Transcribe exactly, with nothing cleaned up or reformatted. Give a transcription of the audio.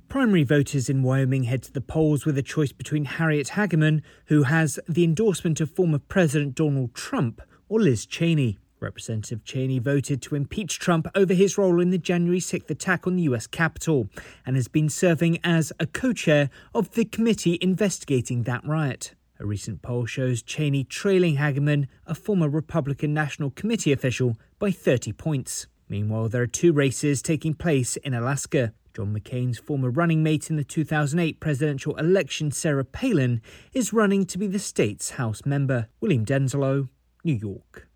Primary voters in Wyoming head to the polls with a choice between Harriet Hageman, who has the endorsement of former President Donald Trump, or Liz Cheney. Representative Cheney voted to impeach Trump over his role in the January sixth attack on the U S Capitol and has been serving as a co-chair of the committee investigating that riot. A recent poll shows Cheney trailing Hageman, a former Republican National Committee official, by thirty points. Meanwhile, there are two races taking place in Alaska. John McCain's former running mate in the two thousand eight presidential election, Sarah Palin, is running to be the state's House member. William Denzelo, New York.